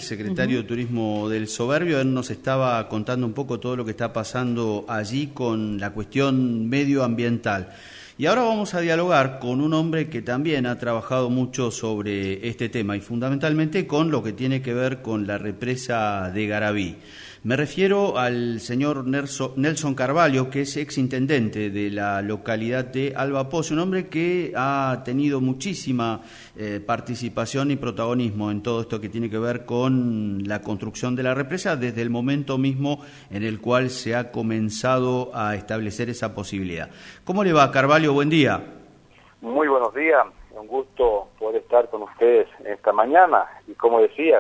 secretario de Turismo del Soberbio. Él nos estaba contando un poco todo lo que está pasando allí con la cuestión medioambiental. Y ahora vamos a dialogar con un hombre que también ha trabajado mucho sobre este tema y fundamentalmente con lo que tiene que ver con la represa de Garabí. Me refiero al señor Nelson Carvalho, que es exintendente de la localidad de Alba Pozzi, un hombre que ha tenido muchísima participación y protagonismo en todo esto que tiene que ver con la construcción de la represa desde el momento mismo en el cual se ha comenzado a establecer esa posibilidad. ¿Cómo le va, Carvalho? Buen día. Muy buenos días, un gusto poder estar con ustedes esta mañana y como decías,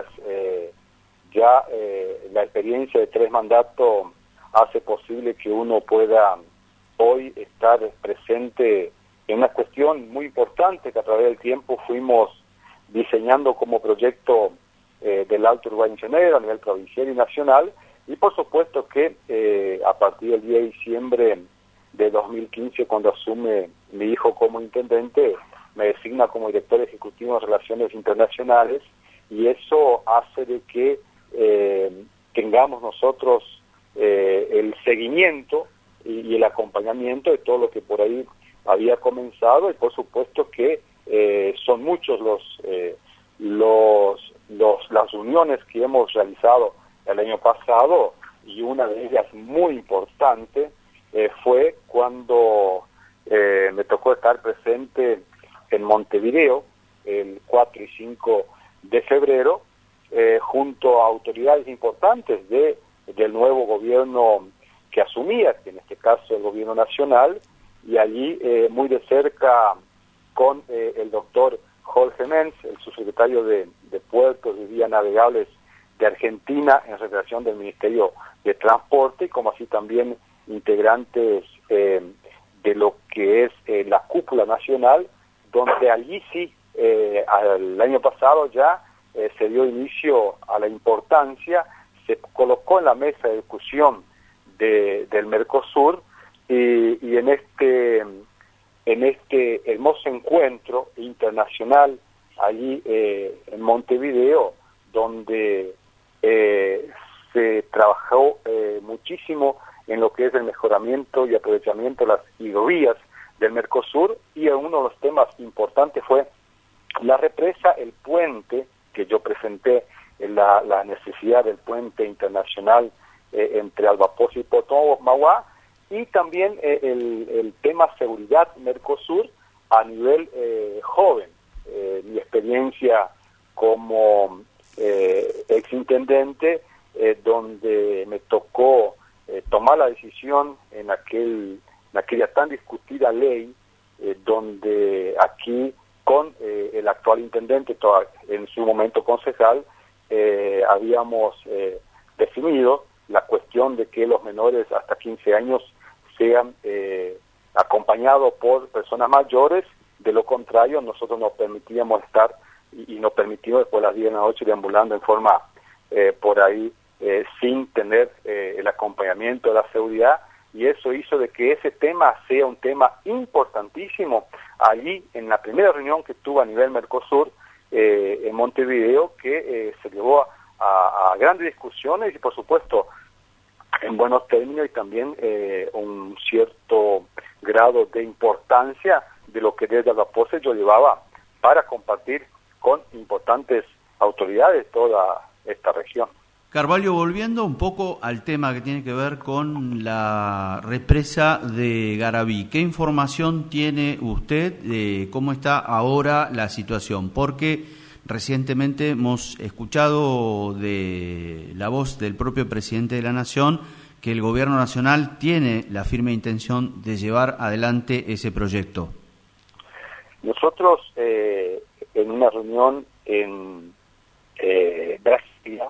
la experiencia de 3 mandatos hace posible que uno pueda hoy estar presente en una cuestión muy importante que a través del tiempo fuimos diseñando como proyecto del Alto Uruguay Llanero a nivel provincial y nacional, y por supuesto que a partir del 10 de diciembre de 2015, cuando asume mi hijo como intendente, me designa como director ejecutivo de Relaciones Internacionales, y eso hace de que tengamos nosotros el seguimiento y el acompañamiento de todo lo que por ahí había comenzado, y por supuesto que son muchos las reuniones que hemos realizado el año pasado, y una de ellas muy importante fue cuando me tocó estar presente en Montevideo el 4 y 5 de febrero, junto a autoridades importantes del nuevo gobierno que asumía, que en este caso el gobierno nacional, y allí muy de cerca con el doctor Jorge Menz, el subsecretario de Puertos y Vías Navegables de Argentina en representación del Ministerio de Transporte, y como así también integrantes de lo que es la cúpula nacional, donde allí sí, el año pasado ya se dio inicio a la importancia, se colocó en la mesa de discusión del Mercosur, y en este hermoso encuentro internacional allí en Montevideo, donde se trabajó muchísimo en lo que es el mejoramiento y aprovechamiento de las hidrovías del Mercosur, y uno de los temas importantes fue la represa, el puente, que yo presenté la necesidad del puente internacional entre Alba Pozzi y Potomaguá, y también el tema seguridad Mercosur a nivel joven. Mi experiencia como exintendente, donde me tocó tomar la decisión en aquella tan discutida ley, donde aquí con el actual intendente, en su momento concejal, habíamos definido la cuestión de que los menores hasta 15 años sean acompañados por personas mayores. De lo contrario, nosotros nos permitíamos estar y nos permitimos después de las 10 de la noche deambulando en forma por ahí sin tener el acompañamiento de la seguridad, y eso hizo de que ese tema sea un tema importantísimo allí en la primera reunión que tuvo a nivel Mercosur en Montevideo, que se llevó a grandes discusiones y por supuesto en buenos términos, y también un cierto grado de importancia de lo que desde Alba Pozzi yo llevaba para compartir con importantes autoridades de toda esta región. Carvalho, volviendo un poco al tema que tiene que ver con la represa de Garabí, ¿qué información tiene usted de cómo está ahora la situación? Porque recientemente hemos escuchado de la voz del propio presidente de la Nación que el gobierno nacional tiene la firme intención de llevar adelante ese proyecto. Nosotros en una reunión en Brasilia,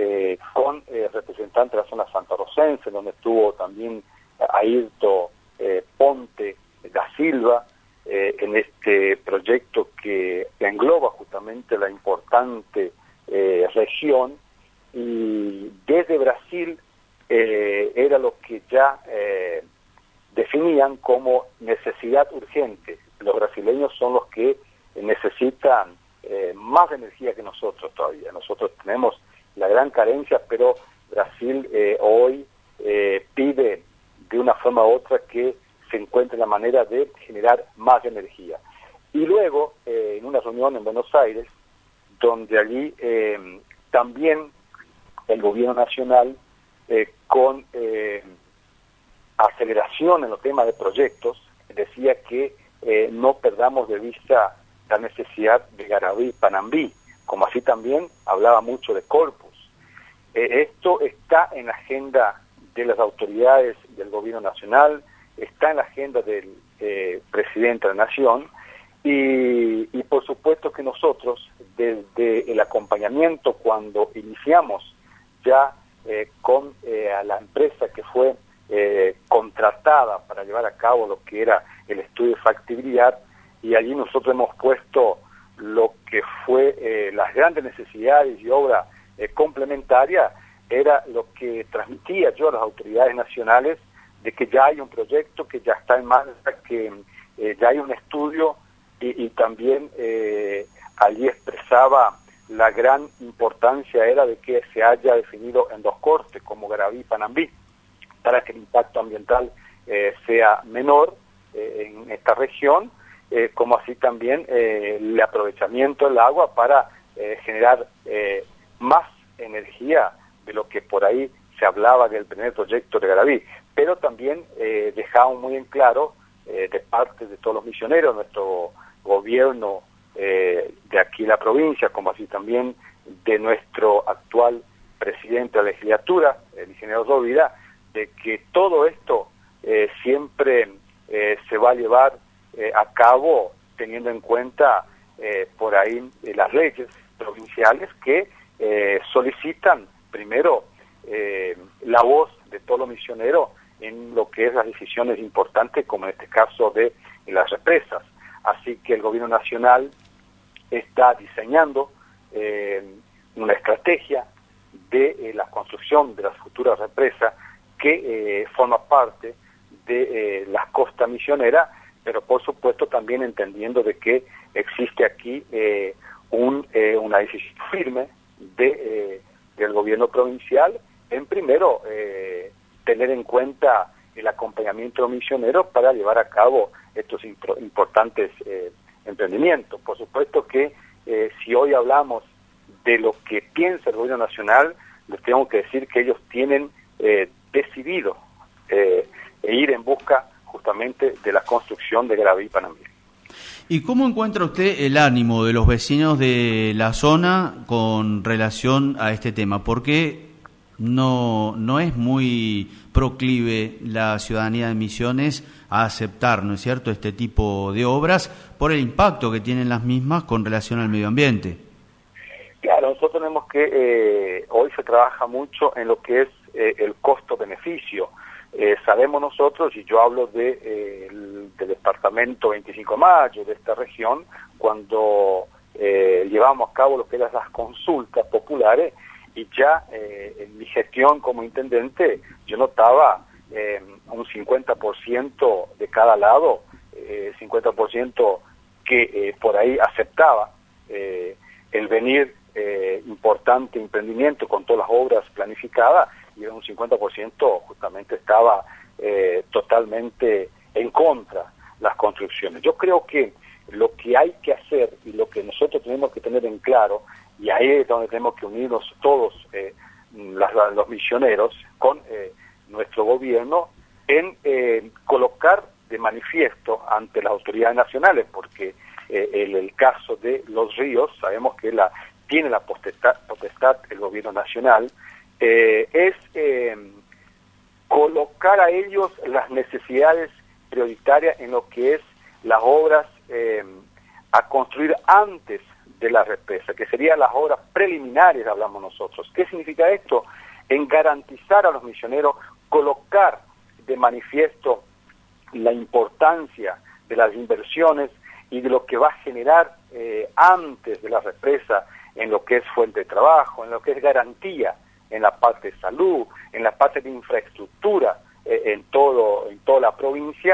con representantes de la zona santarocense, donde estuvo también Ayrton Ponte da Silva, en este proyecto que engloba justamente la importante región, y desde Brasil era lo que ya definían como necesidad urgente. Los brasileños son los que necesitan más energía que nosotros todavía. Nosotros tenemos la gran carencia, pero Brasil hoy pide de una forma u otra que se encuentre la manera de generar más energía. Y luego, en una reunión en Buenos Aires, donde allí también el gobierno nacional, con aceleración en los temas de proyectos, decía que no perdamos de vista la necesidad de Garaví y Panambí, como así también hablaba mucho de Corpus. Esto está en la agenda de las autoridades del gobierno nacional, está en la agenda del presidente de la Nación, y por supuesto que nosotros, desde el acompañamiento, cuando iniciamos ya con a la empresa que fue contratada para llevar a cabo lo que era el estudio de factibilidad, y allí nosotros hemos puesto lo que fue las grandes necesidades y obra complementaria, era lo que transmitía yo a las autoridades nacionales, de que ya hay un proyecto, que ya está en marcha, que ya hay un estudio, y también allí expresaba la gran importancia era de que se haya definido en 2 cortes, como Garaví y Panambí, para que el impacto ambiental sea menor en esta región, como así también el aprovechamiento del agua para generar más energía de lo que por ahí se hablaba del primer proyecto de Garaví. Pero también dejamos muy en claro de parte de todos los misioneros, nuestro gobierno de aquí la provincia, como así también de nuestro actual presidente de la legislatura, el ingeniero Rovira, de que todo esto siempre se va a llevar a cabo teniendo en cuenta por ahí las leyes provinciales que solicitan primero la voz de todos los misioneros en lo que es las decisiones importantes, como en este caso de las represas. Así que el gobierno nacional está diseñando una estrategia de la construcción de las futuras represas que forma parte de las costas misioneras, pero por supuesto también entendiendo de que existe aquí una decisión firme del gobierno provincial en primero tener en cuenta el acompañamiento de los misioneros para llevar a cabo estos importantes emprendimientos. Por supuesto que si hoy hablamos de lo que piensa el gobierno nacional, les tengo que decir que ellos tienen decidido ir en busca justamente de la construcción de Garaví y Panambí. ¿Y cómo encuentra usted el ánimo de los vecinos de la zona con relación a este tema? Porque no es muy proclive la ciudadanía de Misiones a aceptar, ¿no es cierto?, este tipo de obras por el impacto que tienen las mismas con relación al medio ambiente. Claro, nosotros tenemos que, hoy se trabaja mucho en lo que es el costo-beneficio. Sabemos nosotros, y yo hablo del departamento 25 de Mayo, de esta región, cuando llevamos a cabo lo que eran las consultas populares, y ya en mi gestión como intendente yo notaba un 50% de cada lado, 50% que por ahí aceptaba el venir importante emprendimiento con todas las obras planificadas, y un 50% justamente estaba totalmente en contra las construcciones. Yo creo que lo que hay que hacer y lo que nosotros tenemos que tener en claro, y ahí es donde tenemos que unirnos todos los misioneros con nuestro gobierno, en colocar de manifiesto ante las autoridades nacionales, porque el caso de Los Ríos, sabemos que tiene la potestad el gobierno nacional, es colocar a ellos las necesidades prioritarias en lo que es las obras a construir antes de la represa, que serían las obras preliminares, hablamos nosotros. ¿Qué significa esto? En garantizar a los misioneros, colocar de manifiesto la importancia de las inversiones y de lo que va a generar antes de la represa en lo que es fuente de trabajo, en lo que es garantía, en la parte de salud, en la parte de infraestructura, en toda la provincia,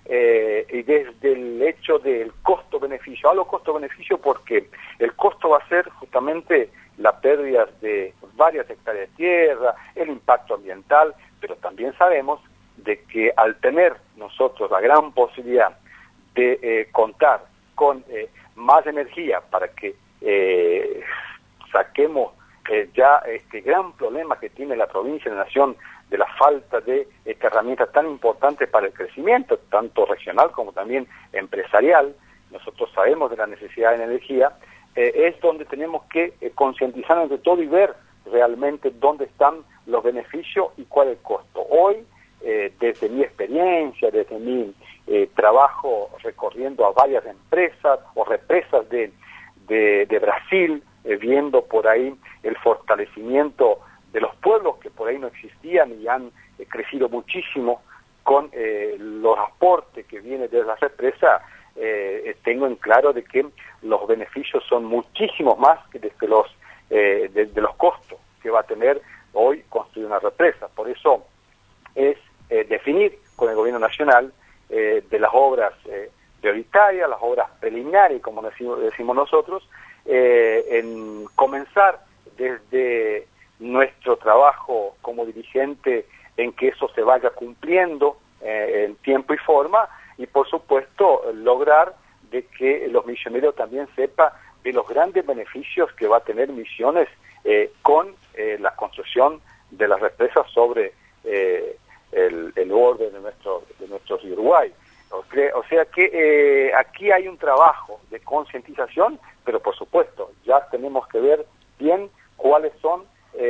y desde el hecho del costo-beneficio. Hablo costo-beneficio porque el costo va a ser justamente la pérdida de varias hectáreas de tierra, el impacto ambiental, pero también sabemos de que al tener nosotros la gran posibilidad de contar con más energía para que saquemos ya este gran problema que tiene la provincia y la nación de la falta de esta herramienta tan importante para el crecimiento, tanto regional como también empresarial. Nosotros sabemos de la necesidad de energía, es donde tenemos que concientizarnos de todo y ver realmente dónde están los beneficios y cuál es el costo. Hoy, desde mi experiencia, desde mi trabajo recorriendo a varias empresas o represas de Brasil, viendo por ahí el fortalecimiento de los pueblos que por ahí no existían y han crecido muchísimo con los aportes que vienen de la represa, tengo en claro de que los beneficios son muchísimos más que de los costos que va a tener hoy construir una represa. Por eso es definir con el gobierno nacional de las obras prioritarias, las obras preliminares, como decimos nosotros, en comenzar desde nuestro trabajo como dirigente en que eso se vaya cumpliendo en tiempo y forma, y por supuesto lograr de que los misioneros también sepan de los grandes beneficios que va a tener Misiones con la construcción de las represas sobre el borde de nuestro río Uruguay. O sea que aquí hay un trabajo de concientización, pero por supuesto ya tenemos que ver bien cuáles son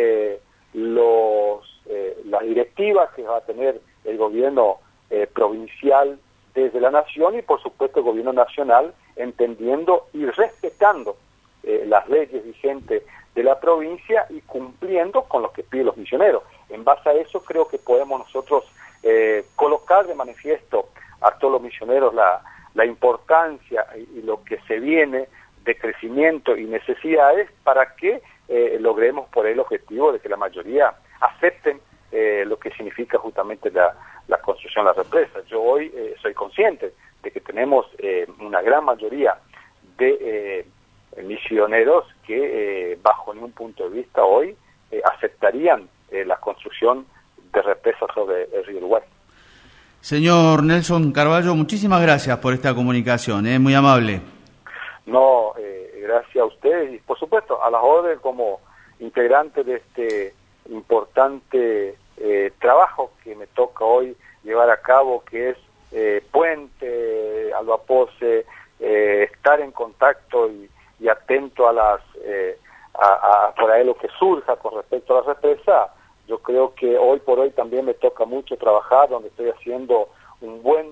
las directivas que va a tener el gobierno provincial desde la nación y por supuesto el gobierno nacional, entendiendo y respetando las leyes vigentes de la provincia y cumpliendo con lo que piden los misioneros. En base a eso creo que podemos nosotros colocar de manifiesto a todos los misioneros la importancia y lo que se viene de crecimiento y necesidades para que logremos por el objetivo de que la mayoría acepten lo que significa justamente la construcción de la represa. Yo hoy soy consciente de que tenemos una gran mayoría de misioneros que bajo ningún punto de vista hoy aceptarían la construcción de represas sobre el río Uruguay. Señor Nelson Carballo, muchísimas gracias por esta comunicación, muy amable. No, gracias a ustedes y por supuesto a las órdenes como integrante de este importante trabajo que me toca hoy llevar a cabo, que es Puente, Alba Pose, estar en contacto y atento a por ahí lo que surja con respecto a la represa. Yo creo que hoy por hoy también me toca mucho trabajar, donde estoy haciendo un buen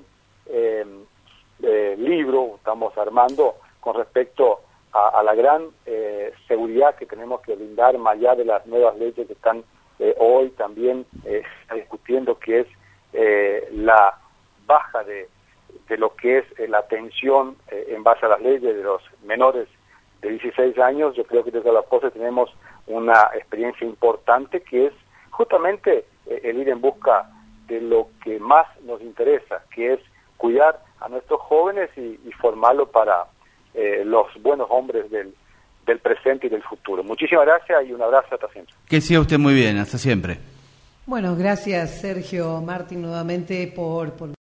libro, estamos armando con respecto a la gran seguridad que tenemos que brindar, más allá de las nuevas leyes que están hoy también discutiendo, que es la baja de lo que es la atención en base a las leyes de los menores de 16 años. Yo creo que desde la POSE tenemos una experiencia importante que es justamente el ir en busca de lo que más nos interesa, que es cuidar a nuestros jóvenes y formarlo para los buenos hombres del presente y del futuro. Muchísimas gracias y un abrazo hasta siempre. Que siga usted muy bien, hasta siempre. Bueno, gracias Sergio Martín nuevamente por